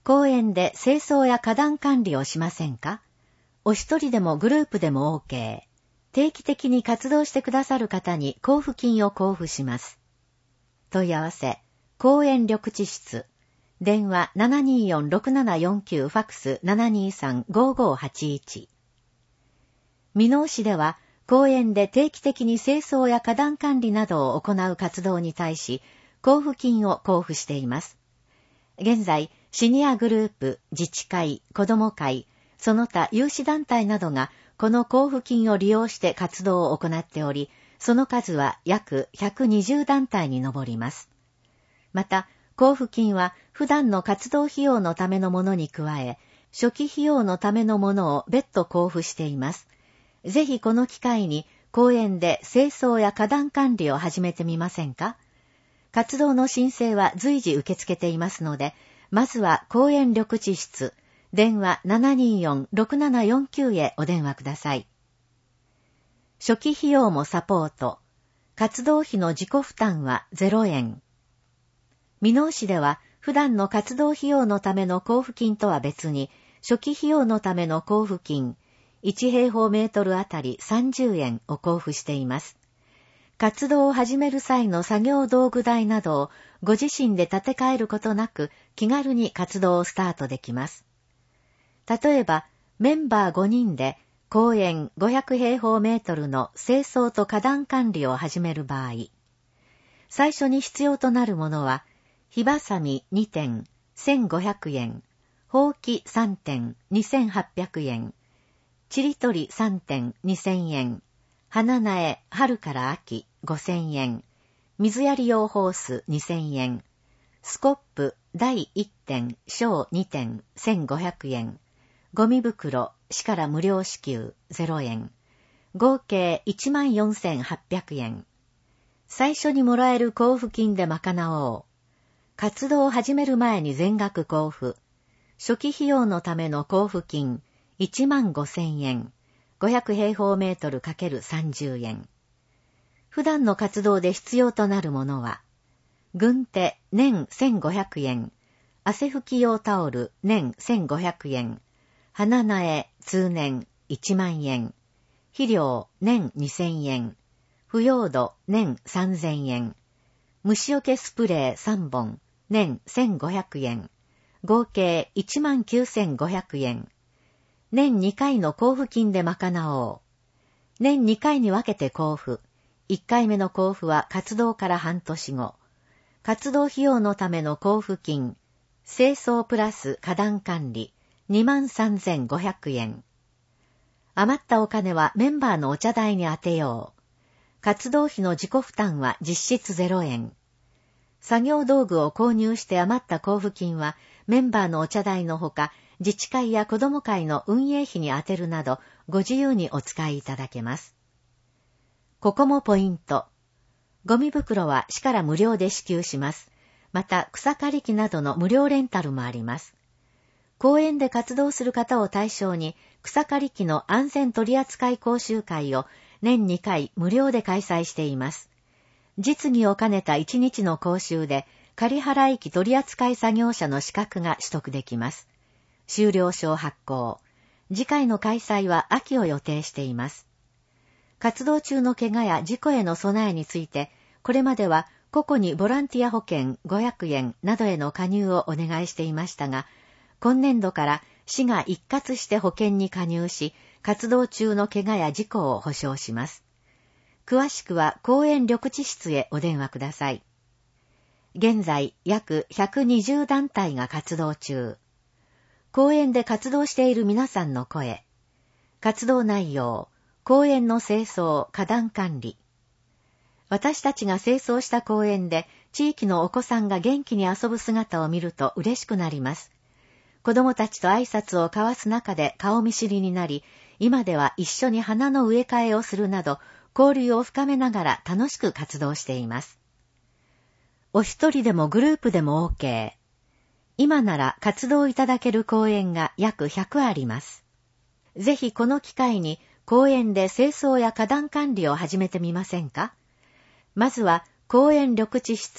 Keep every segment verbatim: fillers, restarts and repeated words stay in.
公園で清掃や花壇管理をしませんか？お一人でもグループでも OK。定期的に活動してくださる方に交付金を交付します。問い合わせ、公園緑地室。電話 ななにーよんろくななよんきゅう ファックス ななにーさんごーごーはちいち。箕面市では、公園で定期的に清掃や花壇管理などを行う活動に対し、交付金を交付しています。現在、シニアグループ、自治会、子ども会、その他有志団体などがこの交付金を利用して活動を行っており、その数は約ひゃくにじゅう団体に上ります。また、交付金は普段の活動費用のためのものに加え、初期費用のためのものを別途交付しています。ぜひこの機会に公園で清掃や花壇管理を始めてみませんか？活動の申請は随時受け付けていますので、まずは公園緑地室、電話 ななにーよんろくななよんきゅう へお電話ください。初期費用もサポート。活動費の自己負担はゼロえん。箕面市では普段の活動費用のための交付金とは別に、初期費用のための交付金、いち平方メートルあたりさんじゅうえんを交付しています。活動を始める際の作業道具代などをご自身で立て替えることなく気軽に活動をスタートできます。例えば、メンバーごにんで公園ごひゃく平方メートルの清掃と花壇管理を始める場合、最初に必要となるものは、火ばさみにてん、せんごひゃくえん、ほうきさんてん、にせんはっぴゃくえん、ちりとりさんてん、にせんえん、花苗春から秋ごせんえん、水やり用ホースにせんえん、スコップ大いってん、小にてん、せんごひゃくえん、ゴミ袋市から無料支給ゼロえん、合計 いちまんよんせんはっぴゃくえん。最初にもらえる交付金で賄おう。活動を始める前に全額交付。初期費用のための交付金いちまんごせんえん。ごひゃく平方メートル ×さんじゅうえん。普段の活動で必要となるものは、軍手年せんごひゃくえん、汗拭き用タオル年せんごひゃくえん、花苗通年いちまんえん、肥料年にせんえん、腐葉土年さんぜんえん、虫除けスプレーさんぼん年せんごひゃくえん、合計 いちまんきゅうせんごひゃくえん。年にかいの交付金で賄おう。年にかいに分けて交付。いっかいめの交付は活動から半年後。活動費用のための交付金、清掃プラス花壇管理、にまんさんぜんごひゃくえん。余ったお金はメンバーのお茶代に充てよう。活動費の自己負担は実質ゼロえん。作業道具を購入して余った交付金はメンバーのお茶代のほか、自治会や子ども会の運営費に充てるなど、ご自由にお使いいただけます。ここもポイント。ゴミ袋は市から無料で支給します。また、草刈り機などの無料レンタルもあります。公園で活動する方を対象に、草刈り機の安全取扱講習会を年にかい無料で開催しています。実技を兼ねたいちにちの講習で、仮払い機取扱作業者の資格が取得できます。修了証発行。次回の開催は秋を予定しています。活動中の怪我や事故への備えについて、これまでは個々にボランティア保険ごひゃくえんなどへの加入をお願いしていましたが、今年度から市が一括して保険に加入し、活動中の怪我や事故を保証します。詳しくは公園緑地室へお電話ください。現在約ひゃくにじゅう団体が活動中。公園で活動している皆さんの声。活動内容、公園の清掃、花壇管理。私たちが清掃した公園で地域のお子さんが元気に遊ぶ姿を見ると嬉しくなります。子供たちと挨拶を交わす中で顔見知りになり、今では一緒に花の植え替えをするなど、交流を深めながら楽しく活動しています。お一人でもグループでも OK。今なら活動いただける公園が約ひゃくあります。ぜひこの機会に公園で清掃や花壇管理を始めてみませんか？まずは公園緑地室、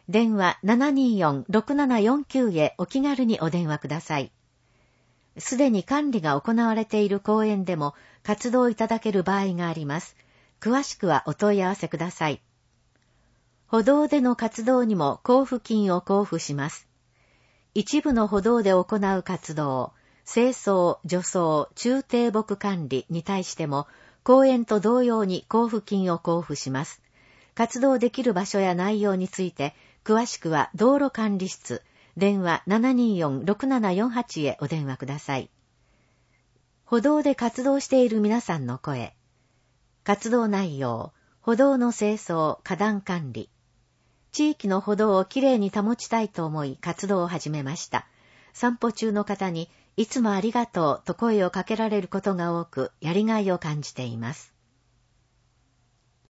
電話 ななにーよん ろくななよんきゅう へお気軽にお電話ください。すでに管理が行われている公園でも活動いただける場合があります。詳しくはお問い合わせください。歩道での活動にも交付金を交付します。一部の歩道で行う活動、清掃、除草、中低木管理に対しても公園と同様に交付金を交付します。活動できる場所や内容について詳しくは道路管理室、電話 ななにーよん ろくななよんはち へお電話ください。歩道で活動している皆さんの声。活動内容、歩道の清掃、花壇管理。地域の歩道をきれいに保ちたいと思い活動を始めました。散歩中の方にいつもありがとうと声をかけられることが多くやりがいを感じています。